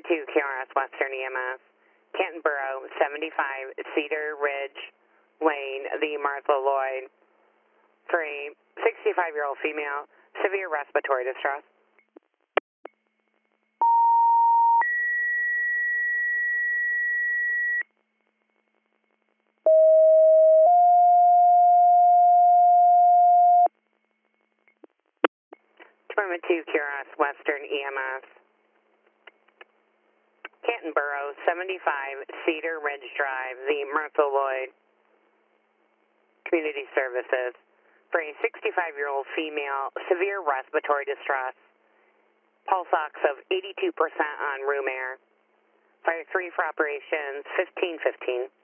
KRS Western EMS, Canton Borough, 75 Cedar Ridge Lane, the Martha Lloyd, for a 65-year-old female, severe respiratory distress. Department 2 KRS Western EMS, Canton Borough, 75 Cedar Ridge Drive, the Martha Lloyd Community Services, for a 65-year-old female, severe respiratory distress, pulse ox of 82% on room air. Fire 3 for operations 1515.